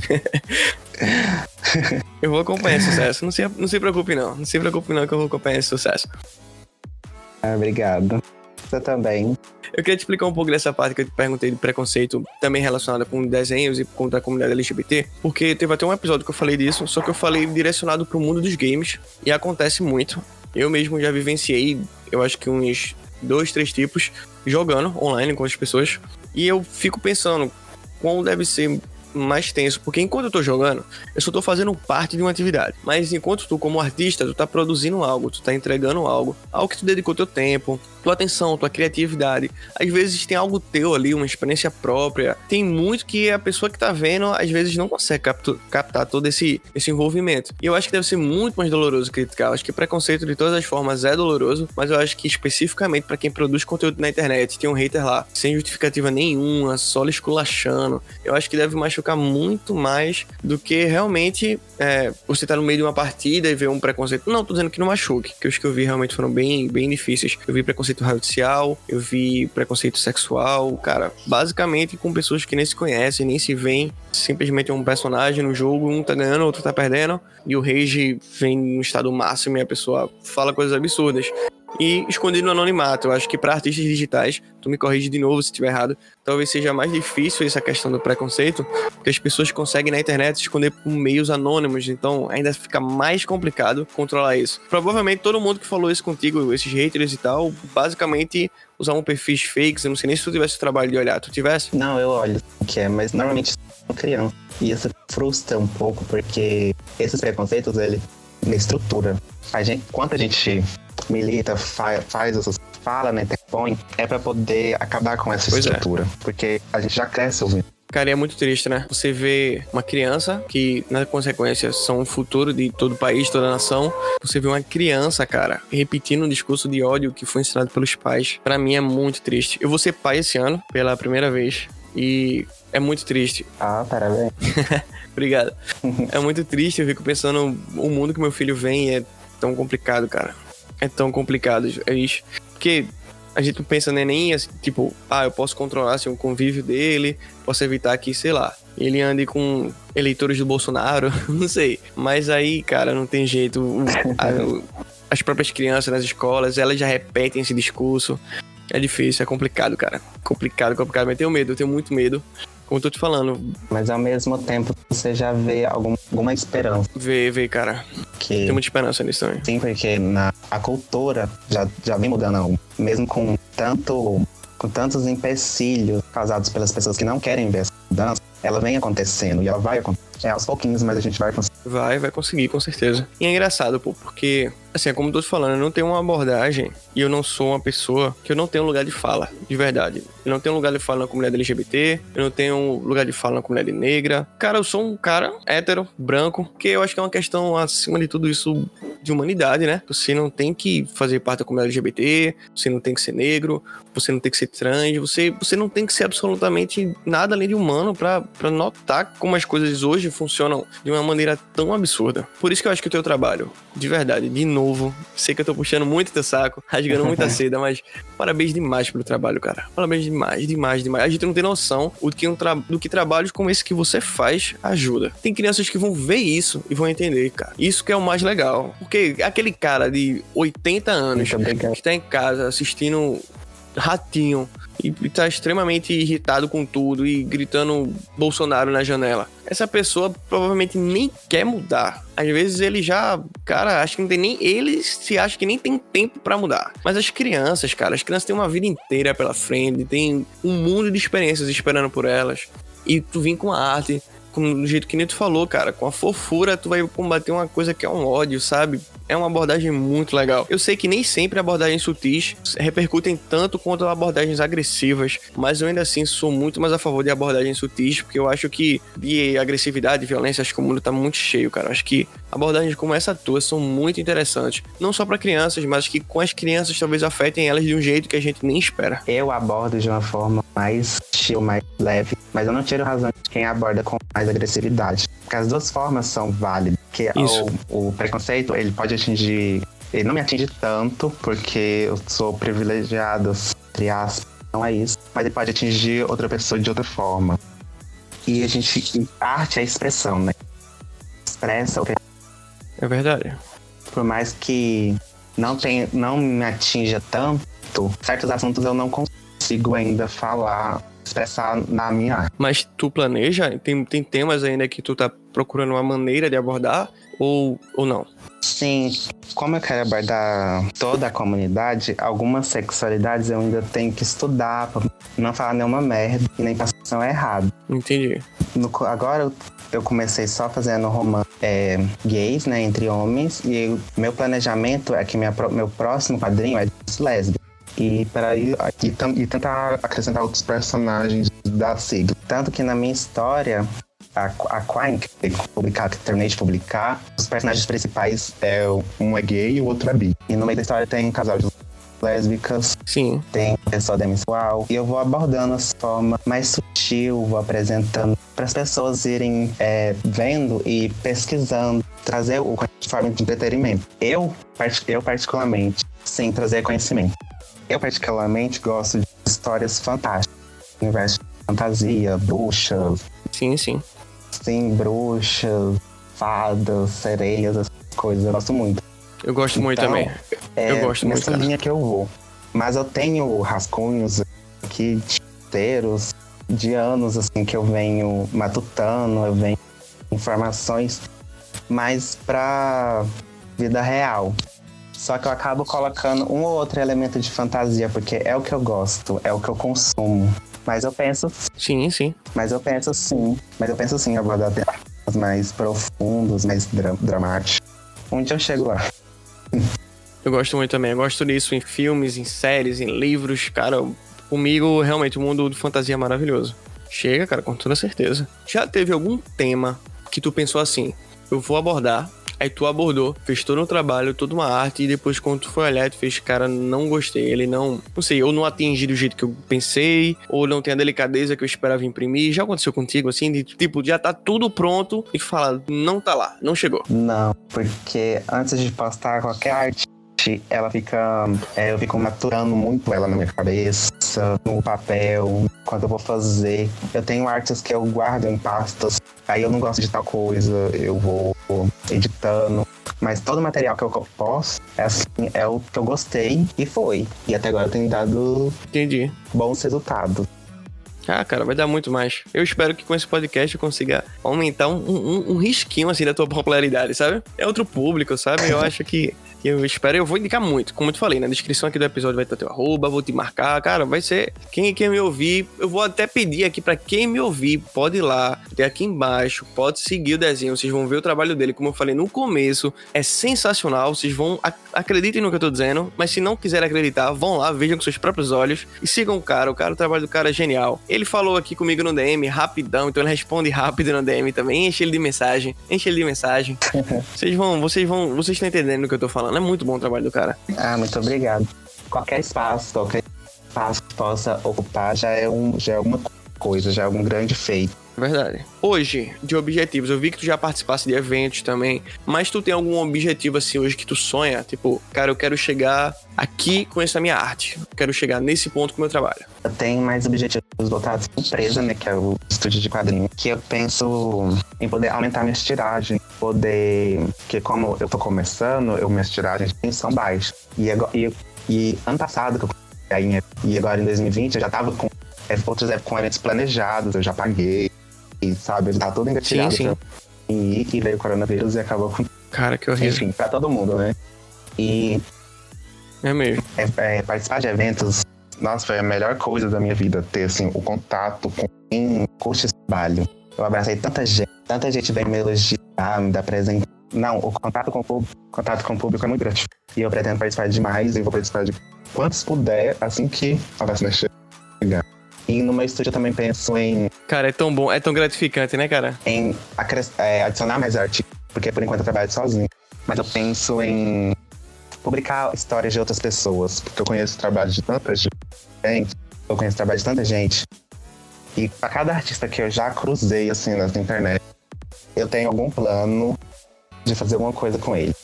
Speaker 1: eu vou acompanhar esse sucesso. Não se, não se preocupe não, não se preocupe não que eu vou acompanhar esse sucesso.
Speaker 2: Ah, obrigado. Você também.
Speaker 1: Eu queria te explicar um pouco dessa parte que eu te perguntei de preconceito, também relacionada com desenhos e contra a comunidade L G B T, porque teve até um episódio que eu falei disso, só que eu falei direcionado pro mundo dos games, e acontece muito. Eu mesmo já vivenciei, eu acho que uns dois, três tipos, jogando online com as pessoas, e eu fico pensando, quão deve ser mais tenso, porque enquanto eu tô jogando, eu só tô fazendo parte de uma atividade. Mas enquanto tu, como artista, tu tá produzindo algo, tu tá entregando algo, algo que tu dedicou teu tempo, tua atenção, tua criatividade. Às vezes tem algo teu ali, uma experiência própria. Tem muito que a pessoa que tá vendo, às vezes não consegue captu- captar todo esse, esse envolvimento. E eu acho que deve ser muito mais doloroso criticar. Eu acho que preconceito de todas as formas é doloroso, mas eu acho que especificamente pra quem produz conteúdo na internet, tem um hater lá, sem justificativa nenhuma, só esculachando. Eu acho que deve machucar muito mais do que realmente é, você tá no meio de uma partida e ver um preconceito. Não, tô dizendo que não machuque, que os que eu vi realmente foram bem, bem difíceis. Eu vi preconceito racial, eu vi preconceito sexual, cara, basicamente com pessoas que nem se conhecem, nem se veem, simplesmente é um personagem no jogo, um tá ganhando, outro tá perdendo, e o rage vem no estado máximo e a pessoa fala coisas absurdas. E escondido no anonimato. Eu acho que para artistas digitais, tu me corrige de novo se estiver errado, talvez seja mais difícil essa questão do preconceito, porque as pessoas conseguem na internet se esconder por meios anônimos, então ainda fica mais complicado controlar isso. Provavelmente todo mundo que falou isso contigo, esses haters e tal, basicamente usavam perfis fakes. Eu não sei nem se tu tivesse o trabalho de olhar. Tu tivesse?
Speaker 2: Não, eu olho o que é, mas normalmente são criança. E isso frustra um pouco, porque esses preconceitos, ele na estrutura. A gente, quanto a gente milita, fa- faz, fala, né, interpõe, é pra poder acabar com essa
Speaker 1: Pois
Speaker 2: estrutura.
Speaker 1: É.
Speaker 2: Porque a gente já cresce ouvindo.
Speaker 1: Cara, é muito triste, né? Você vê uma criança, que na consequência são o futuro de todo o país, toda a nação. Você vê uma criança, cara, repetindo um discurso de ódio que foi ensinado pelos pais. Pra mim é muito triste. Eu vou ser pai esse ano, pela primeira vez, e é muito triste.
Speaker 2: Ah, parabéns.
Speaker 1: Obrigado. É muito triste, eu fico pensando, o mundo que meu filho vem é tão complicado, cara. É tão complicado, é isso. Porque a gente não pensa nem assim, tipo, ah, eu posso controlar assim, o convívio dele, posso evitar que, sei lá, ele ande com eleitores do Bolsonaro, não sei. Mas aí, cara, não tem jeito. O, a, as próprias crianças nas escolas, elas já repetem esse discurso. É difícil, é complicado, cara. Complicado, complicado. Mas eu tenho medo, eu tenho muito medo. Como eu tô te falando.
Speaker 2: Mas ao mesmo tempo, você já vê algum, alguma esperança.
Speaker 1: Vê, vê, cara.
Speaker 2: Que...
Speaker 1: Tem muita esperança nisso também.
Speaker 2: Sim, porque na, a cultura já, já vem mudando, mesmo com, tanto, com tantos empecilhos causados pelas pessoas que não querem ver essa mudança, ela vem acontecendo e ela vai acontecer. É aos pouquinhos, mas a gente vai conseguir.
Speaker 1: Vai, vai conseguir, com certeza. E é engraçado, pô, porque, assim, como eu tô te falando, eu não tenho uma abordagem e eu não sou uma pessoa que eu não tenho lugar de fala, de verdade. Eu não tenho lugar de fala na comunidade L G B T, eu não tenho lugar de fala na comunidade negra. Cara, eu sou um cara hétero, branco, que eu acho que é uma questão, acima de tudo isso, de humanidade, né? Você não tem que fazer parte da comunidade L G B T, você não tem que ser negro, você não tem que ser trans, você, você não tem que ser absolutamente nada além de humano pra, pra notar como as coisas hoje funcionam de uma maneira tão absurda. Por isso que eu acho que o teu trabalho, de verdade, de novo, sei que eu tô puxando muito teu saco, rasgando muita seda, mas parabéns demais pelo trabalho, cara. Parabéns demais, demais, demais. A gente não tem noção do que, um tra- do que trabalhos como esse que você faz ajuda. Tem crianças que vão ver isso e vão entender, cara. Isso que é o mais legal. Porque aquele cara de oitenta anos que tá em casa assistindo Ratinho e tá extremamente irritado com tudo e gritando Bolsonaro na janela, essa pessoa provavelmente nem quer mudar. Às vezes ele já, cara, acho que não tem nem, ele se acha que nem tem tempo pra mudar. Mas as crianças, cara, as crianças têm uma vida inteira pela frente, tem um mundo de experiências esperando por elas. E tu vem com a arte, do jeito que nem tu falou, cara, com a fofura tu vai combater uma coisa que é um ódio, sabe? É uma abordagem muito legal. Eu sei que nem sempre abordagens sutis repercutem tanto quanto abordagens agressivas, mas eu ainda assim sou muito mais a favor de abordagens sutis, porque eu acho que de agressividade e violência, acho que o mundo tá muito cheio, cara. Acho que abordagens como essa tua são muito interessantes. Não só pra crianças, mas que com as crianças talvez afetem elas de um jeito que a gente nem espera.
Speaker 2: Eu abordo de uma forma mais chill, mais leve, mas eu não tiro razão de quem aborda com mais agressividade. Porque as duas formas são válidas. Porque o, o preconceito, ele pode atingir... Ele não me atinge tanto, porque eu sou privilegiado, entre aspas, não é isso. Mas ele pode atingir outra pessoa de outra forma. E a gente... A arte é expressão, né? Expressa o que...
Speaker 1: É verdade.
Speaker 2: Por mais que não, tenha, não me atinja tanto, certos assuntos eu não consigo ainda falar, expressar na minha arte.
Speaker 1: Mas tu planeja? Tem, tem temas ainda que tu tá procurando uma maneira de abordar? Ou, ou não?
Speaker 2: Sim, como eu quero abordar toda a comunidade, algumas sexualidades eu ainda tenho que estudar pra não falar nenhuma merda e nem passar são errados.
Speaker 1: Entendi.
Speaker 2: No, agora eu, eu comecei só fazendo romance é, gays, né, entre homens, e meu planejamento é que minha, meu próximo quadrinho é de lésbica. E para ir e, e tentar acrescentar outros personagens da sigla. Tanto que na minha história, a, a Quine, que, publicar, que terminei de publicar, os personagens principais é um é gay e o outro é bi. E no meio da história tem um casal de lésbicas,
Speaker 1: sim,
Speaker 2: tem pessoa demissual, e eu vou abordando essa forma mais sutil, vou apresentando para as pessoas irem é, vendo e pesquisando, trazer o de forma de entretenimento. Eu, eu particularmente, sim, trazer conhecimento. Eu particularmente gosto de histórias fantásticas, universo de fantasia, bruxas.
Speaker 1: Sim, sim.
Speaker 2: Sim, bruxas, fadas, sereias, essas coisas, eu gosto muito.
Speaker 1: Eu gosto muito
Speaker 2: então,
Speaker 1: também.
Speaker 2: É
Speaker 1: eu gosto muito.
Speaker 2: Nessa linha que eu vou. Mas eu tenho rascunhos aqui inteiros de anos assim que eu venho matutando, eu venho informações mais pra vida real. Só que eu acabo colocando um ou outro elemento de fantasia, porque é o que eu gosto, é o que eu consumo. Mas eu penso...
Speaker 1: Sim, sim.
Speaker 2: Mas eu penso sim. Mas eu penso sim em abordar temas mais profundos, mais dra- dramáticos. Onde eu chego lá?
Speaker 1: Eu gosto muito também. Eu gosto disso em filmes, em séries, em livros. Cara, comigo, realmente, o mundo de fantasia é maravilhoso. Chega, cara, com toda certeza. Já teve algum tema que tu pensou assim, eu vou abordar, aí tu abordou, fez todo um trabalho, toda uma arte, e depois quando tu foi olhar, tu fez, cara, não gostei, ele não, não sei, ou não atingi do jeito que eu pensei, ou não tem a delicadeza que eu esperava imprimir. Já aconteceu contigo, assim, de tipo, já tá tudo pronto e fala, não tá lá, não chegou?
Speaker 2: Não, porque antes de postar qualquer arte, ela fica, é, eu fico maturando muito ela na minha cabeça, no papel, quando eu vou fazer. Eu tenho artes que eu guardo em pastas, aí eu não gosto de tal coisa, eu vou editando. Mas todo o material que eu posso é, assim, é o que eu gostei e foi. E até agora tem dado
Speaker 1: Entendi.
Speaker 2: bons resultados.
Speaker 1: Ah, cara, vai dar muito mais. Eu espero que com esse podcast eu consiga aumentar um, um, um risquinho, assim, da tua popularidade, sabe? É outro público, sabe? Eu acho que, que eu espero, eu vou indicar muito. Como eu te falei, na descrição aqui do episódio vai estar teu arroba, vou te marcar. Cara, vai ser... Quem, quem me ouvir, eu vou até pedir aqui pra quem me ouvir, pode ir lá, tem aqui embaixo, pode seguir o desenho, vocês vão ver o trabalho dele. Como eu falei no começo, é sensacional, vocês vão... Acreditem no que eu tô dizendo, mas se não quiserem acreditar, vão lá, vejam com seus próprios olhos e sigam o cara. O cara, o trabalho do cara é genial. Ele falou aqui comigo no D M rapidão, então ele responde rápido no D M também. Enche ele de mensagem, enche ele de mensagem. Vocês vão, vocês vão, vocês estão entendendo o que eu tô falando. É muito bom o trabalho do cara.
Speaker 2: Ah, muito obrigado. Qualquer espaço, qualquer espaço que possa ocupar já é, um, já é uma coisa, já é um grande feito.
Speaker 1: Verdade. Hoje, de objetivos, eu vi que tu já participasse de eventos também, mas tu tem algum objetivo assim hoje que tu sonha? Tipo, cara, eu quero chegar aqui com essa minha arte, eu quero chegar nesse ponto com o meu trabalho.
Speaker 2: Eu tenho mais objetivos voltados à empresa, né, que é o estúdio de quadrinhos, que eu penso em poder aumentar minhas tiragens, poder, que como eu tô começando, eu, minhas tiragens são baixas. E, e, e ano passado, que eu comecei, e agora em dois mil e vinte, eu já tava com outros com eventos planejados, eu já paguei. E, sabe, tá tudo engatilhado.
Speaker 1: Sim, sim.
Speaker 2: E, e veio o coronavírus e acabou com...
Speaker 1: Cara, que horrível.
Speaker 2: Enfim, pra todo mundo, né? E...
Speaker 1: É mesmo.
Speaker 2: É, é, participar de eventos, nossa, foi a melhor coisa da minha vida. Ter, assim, o contato com quem curte esse trabalho. Eu abracei tanta gente. Tanta gente veio me elogiar, me dar presente. Não, o contato com o público, contato com o público é muito gratificante. E eu pretendo participar de mais. E vou participar de quantos puder, assim que a vacina chegar. E no meu estúdio eu também penso em...
Speaker 1: Cara, é tão bom, é tão gratificante, né, cara?
Speaker 2: Em acres- é, adicionar mais arte, porque por enquanto eu trabalho sozinho. Mas eu penso em publicar histórias de outras pessoas, porque eu conheço o trabalho de tanta gente, eu conheço o trabalho de tanta gente. E pra cada artista que eu já cruzei, assim, na internet, eu tenho algum plano de fazer alguma coisa com ele.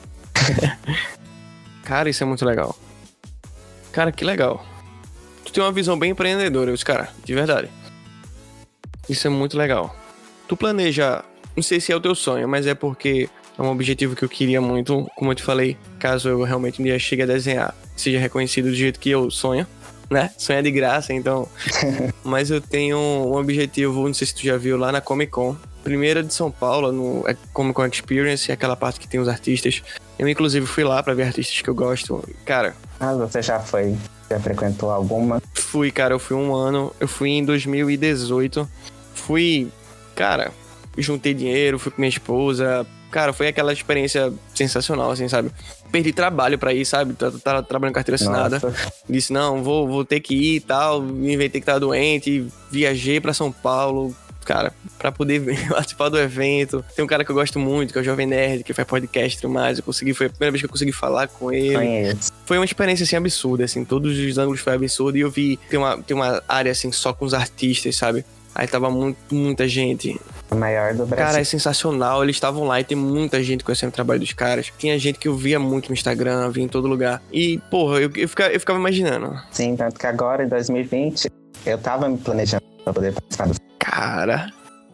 Speaker 1: Cara, isso é muito legal. Cara, que legal. Tu tem uma visão bem empreendedora, os cara, de verdade. Isso é muito legal. Tu planeja, não sei se é o teu sonho, mas é porque é um objetivo que eu queria muito, como eu te falei, caso eu realmente um dia chegue a desenhar, seja reconhecido do jeito que eu sonho, né? Sonho é de graça, então. Mas eu tenho um objetivo, não sei se tu já viu, lá na Comic Con. Primeira de São Paulo, no Comic Con Experience, é aquela parte que tem os artistas. Eu, inclusive, fui lá pra ver artistas que eu gosto. Cara...
Speaker 2: Ah, você já foi? Já frequentou alguma?
Speaker 1: Fui, cara, eu fui um ano. Eu fui em dois mil e dezoito. Fui, cara, juntei dinheiro, fui com minha esposa. Cara, foi aquela experiência sensacional, assim, sabe? Perdi trabalho pra ir, sabe? Tava, tava trabalhando carteira assinada.
Speaker 2: Nossa.
Speaker 1: Disse, não, vou, vou ter que ir e tal. Me inventei que tava doente. Viajei pra São Paulo, cara, pra poder participar do evento. Tem um cara que eu gosto muito, que é o Jovem Nerd, que faz podcast e tudo mais. Eu consegui, foi a primeira vez que eu consegui falar com ele.
Speaker 2: Conheço.
Speaker 1: Foi uma experiência, assim, absurda, assim. Todos os ângulos foi absurdo. E eu vi, tem uma, tem uma área, assim, só com os artistas, sabe? Aí tava muito, muita gente.
Speaker 2: O maior do Brasil.
Speaker 1: Cara, é sensacional. Eles estavam lá e tem muita gente conhecendo o trabalho dos caras. Tinha gente que eu via muito no Instagram, via em todo lugar. E, porra, eu, eu, ficava, eu ficava imaginando.
Speaker 2: Sim, tanto que agora, em dois mil e vinte, eu tava me planejando pra poder participar do...
Speaker 1: Cara,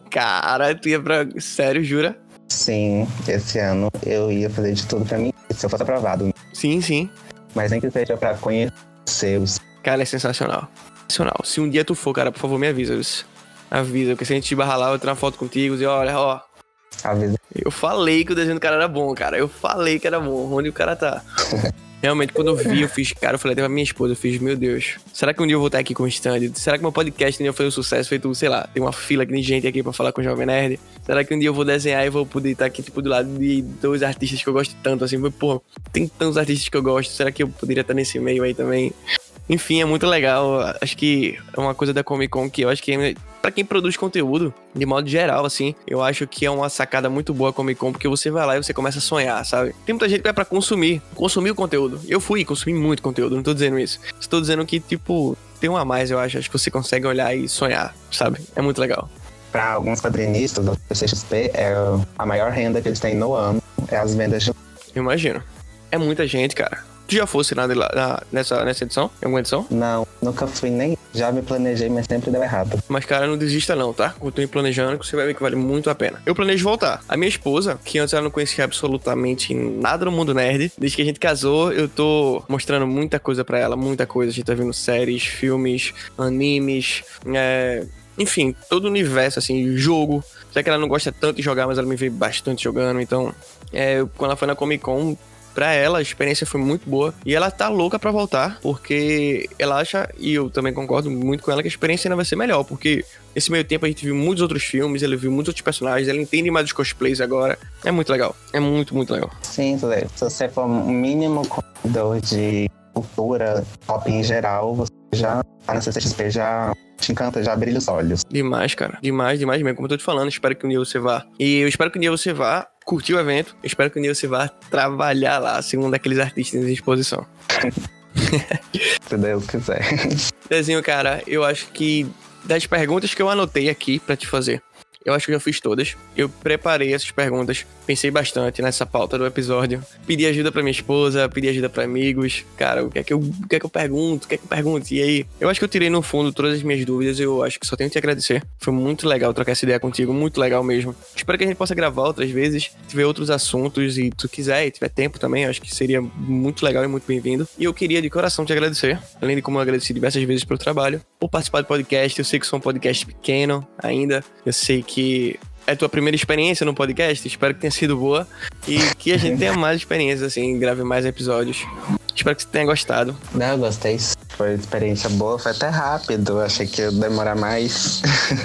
Speaker 1: cara, tu ia pra... Sério, jura?
Speaker 2: Sim, esse ano eu ia fazer de tudo pra mim, se eu fosse aprovado.
Speaker 1: Sim, sim.
Speaker 2: Mas nem que seja pra conhecer os...
Speaker 1: Cara, é sensacional. Sensacional. Se um dia tu for, cara, por favor, me avisa. Isso. Avisa, porque se a gente te barrar lá, eu vou tirar uma foto contigo e olha, ó.
Speaker 2: Avisa.
Speaker 1: Eu falei que o desenho do cara era bom, cara. Eu falei que era bom. Onde o cara tá? Realmente, quando eu vi, eu fiz, cara, eu falei até pra minha esposa, eu fiz, meu Deus, será que um dia eu vou estar aqui com o stand? Será que meu podcast um dia foi um sucesso? Feito, sei lá, tem uma fila de gente aqui pra falar com o Jovem Nerd? Será que um dia eu vou desenhar e vou poder estar aqui, tipo, do lado de dois artistas que eu gosto tanto, assim? Pô, tem tantos artistas que eu gosto, será que eu poderia estar nesse meio aí também? Enfim, é muito legal. Acho que é uma coisa da Comic Con que eu acho que é, pra quem produz conteúdo, de modo geral, assim, eu acho que é uma sacada muito boa a Comic Con, porque você vai lá e você começa a sonhar, sabe? Tem muita gente que vai pra consumir, consumir o conteúdo. Eu fui, consumi muito conteúdo, não tô dizendo isso. Estou dizendo que, tipo, tem um a mais, eu acho. Acho que você consegue olhar e sonhar, sabe? É muito legal.
Speaker 2: Pra alguns quadrinistas da C X P, é a maior renda que eles têm no ano, é as vendas de...
Speaker 1: Eu imagino. É muita gente, cara. Tu já fosse na, na, nessa, nessa edição? Em alguma edição?
Speaker 2: Não, nunca fui nem... Já me planejei, mas sempre deu errado.
Speaker 1: Mas, cara, não desista não, tá? Continue planejando, que você vai ver que vale muito a pena. Eu planejo voltar. A minha esposa, que antes ela não conhecia absolutamente nada no mundo nerd, desde que a gente casou, eu tô mostrando muita coisa pra ela, muita coisa. A gente tá vendo séries, filmes, animes, é... enfim, todo o universo, assim, jogo. Sei que ela não gosta tanto de jogar, mas ela me vê bastante jogando, então... É, quando ela foi na Comic Con... Pra ela, a experiência foi muito boa. E ela tá louca pra voltar, porque ela acha, e eu também concordo muito com ela, que a experiência ainda vai ser melhor. Porque nesse meio tempo a gente viu muitos outros filmes, ela viu muitos outros personagens, ela entende mais os cosplays agora. É muito legal. É muito, muito legal.
Speaker 2: Sim, se você for um mínimo consumidor de cultura pop em geral, você já tá na C C X P, já te encanta, já brilha os olhos.
Speaker 1: Demais, cara. Demais, demais mesmo. Como eu tô te falando, espero que um dia você vá. E eu espero que um dia você vá curtir o evento. Eu espero que um dia você vá trabalhar lá, segundo aqueles artistas em exposição.
Speaker 2: Se Deus quiser.
Speaker 1: Desenho, cara, eu acho que das perguntas que eu anotei aqui pra te fazer, eu acho que eu já fiz todas. Eu preparei essas perguntas, pensei bastante nessa pauta do episódio. Pedi ajuda pra minha esposa, pedi ajuda pra amigos. Cara, o que é que eu, o que é que eu pergunto? O que é que eu pergunto? E aí? Eu acho que eu tirei no fundo todas as minhas dúvidas. Eu acho que só tenho que te agradecer. Foi muito legal trocar essa ideia contigo, muito legal mesmo. Espero que a gente possa gravar outras vezes, tiver outros assuntos e tu quiser e tiver tempo também, eu acho que seria muito legal e muito bem-vindo. E eu queria de coração te agradecer, além de como eu agradeci diversas vezes pelo trabalho, por participar do podcast. Eu sei que sou um podcast pequeno ainda, eu sei que que é tua primeira experiência no podcast, espero que tenha sido boa e que a gente tenha mais experiências, assim, grave mais episódios. Espero que você tenha gostado.
Speaker 2: Não, eu gostei. Foi uma experiência boa, foi até rápido, achei que ia demorar mais.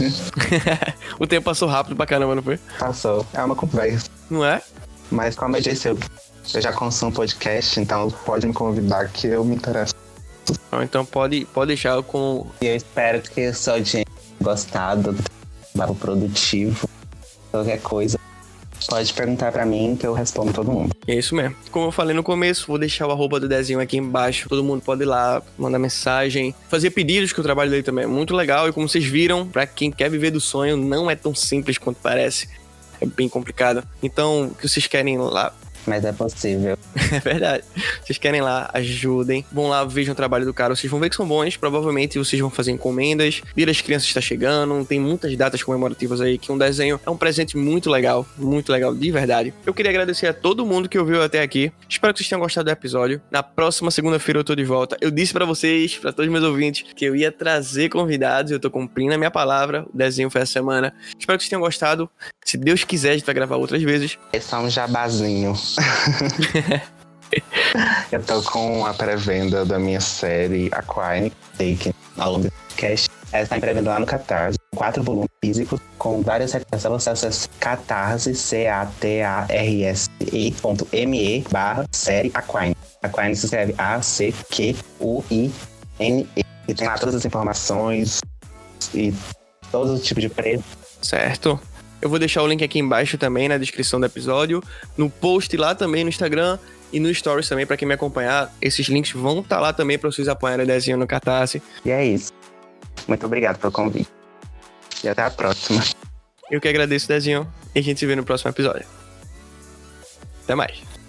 Speaker 1: O tempo passou rápido pra caramba, não foi?
Speaker 2: Passou, é uma conversa.
Speaker 1: Não é?
Speaker 2: Mas como eu disse, eu, eu já consumo podcast, então pode me convidar que eu me interesso.
Speaker 1: Então pode, pode deixar eu com...
Speaker 2: E eu espero que o seu dia tenha gostado, trabalho produtivo, qualquer coisa. Pode perguntar pra mim que eu respondo todo mundo.
Speaker 1: É isso mesmo. Como eu falei no começo, vou deixar o arroba do desenho aqui embaixo. Todo mundo pode ir lá, mandar mensagem, fazer pedidos, que o trabalho dele também é muito legal. E como vocês viram, pra quem quer viver do sonho, não é tão simples quanto parece. É bem complicado. Então, o que vocês querem lá...
Speaker 2: Mas é possível.
Speaker 1: É verdade. Vocês querem lá, ajudem. Vão lá, vejam o trabalho do cara. Vocês vão ver que são bons. Provavelmente vocês vão fazer encomendas. Dia das Crianças está chegando. Tem muitas datas comemorativas aí. Que um desenho é um presente muito legal. Muito legal, de verdade. Eu queria agradecer a todo mundo que ouviu até aqui. Espero que vocês tenham gostado do episódio. Na próxima segunda-feira eu tô de volta. Eu disse pra vocês, pra todos os meus ouvintes, que eu ia trazer convidados. Eu tô cumprindo a minha palavra. O desenho foi essa semana. Espero que vocês tenham gostado. Se Deus quiser, a gente vai gravar outras vezes.
Speaker 2: Esse é um jabazinho. Eu tô com a pré-venda da minha série Aquine, Take, ao longo do podcast. Ela está em pré-venda lá no Catarse. Quatro volumes físicos com várias recomendações. Você acessa catarse, C-A-T-A-R-S-E ponto M-E barra série Aquine. Aquine se escreve A-C-Q-U-I-N-E. E tem lá todas as informações e todo tipo de preço.
Speaker 1: Certo. Eu vou deixar o link aqui embaixo também na descrição do episódio, no post lá também no Instagram e no Stories também, pra quem me acompanhar. Esses links vão estar lá também pra vocês apoiarem a Dezinho no Catarse.
Speaker 2: E é isso. Muito obrigado pelo convite. E até a próxima.
Speaker 1: Eu que agradeço, Dezinho, e a gente se vê no próximo episódio. Até mais.